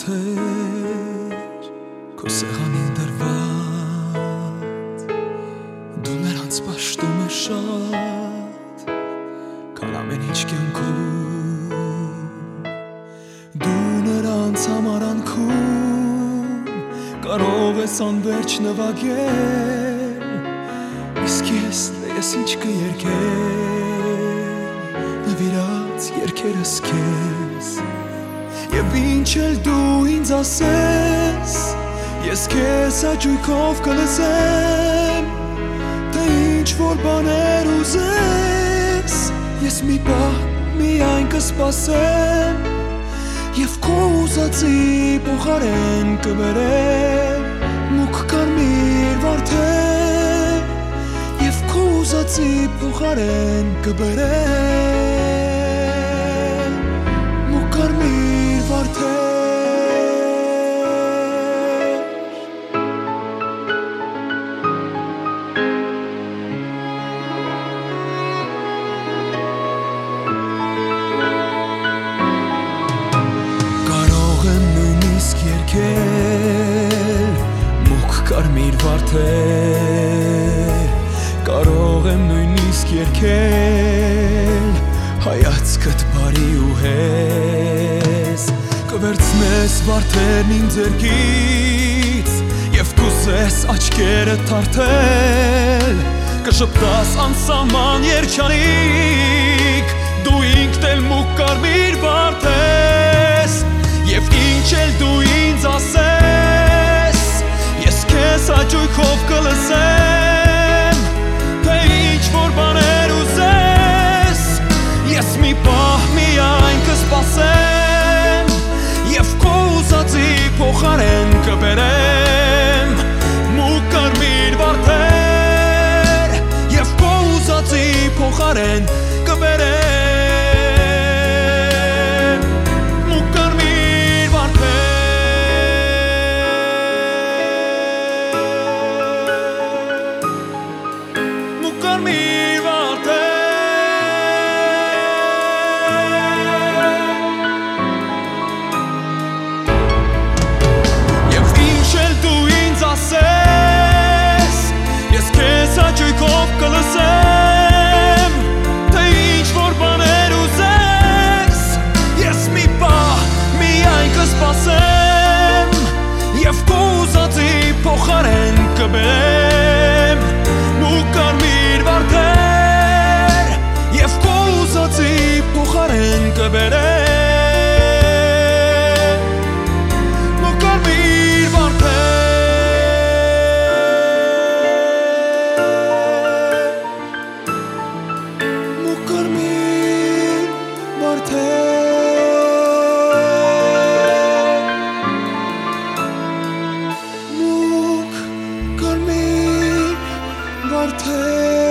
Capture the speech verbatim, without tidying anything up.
վարդեր քո սեղանին դրված դու նրանց պաշտում ես շատ քան ամեն ինչ կյանքում դու նրանց համար անքում կարող ես անվերջ նվագել իսկ ես ես ինչ կերքեմ նվիրած երգերս քեզ Եվ ինչ էլ դու ինձ ասես Ես քեզ հաճույքով կլսեմ Թե ինչ որ բաներ ուզես Ես մի պահ միայն կսպասեմ Եվ քո ուզածի փոխարեն կբերեմ Մուգ կարմիր վարդեր Եվ քո ուզածի փոխարեն կբերեմ Մուգ կարմիր վարդեր Կարող եմ նույնիսկ երգել Մուգ կարմիր վարդեր Կարող եմ նույնիսկ երգել Հայացքդ բարի ու հեզ Կվերցնես վարդերն իմ ձեռքից Եվ կուզես աչքերը թարթել Կշպտաս անսահման երջանիկ Դու ինքդ էլ մուգ կարմիր վարդ ես Եվ ինչ էլ դու ինձ ասես Ես քեզ հաճույքով կլսեմ Թե ինչ որ բաներ ուզես Ես մի պահ միայն կսպասեմ Եվ քո ուզածի փոխարեն կբերեմ Մուգ կարմիր վարդեր Եվ քո ուզածի փոխարեն կբերեմ Մուգ կարմիր վարդեր Մուգ կարմիր Ես քեզ հաճույքով կլսեմ Թե ինչ որ բաներ ուզես Ես մի պահ միայն կսպասեմ Եվ քո ուզածի փոխարեն կբերեմ Մուգ կարմիր վարդեր Եվ քո ուզածի փոխարեն կբերեմ Muk karmir varte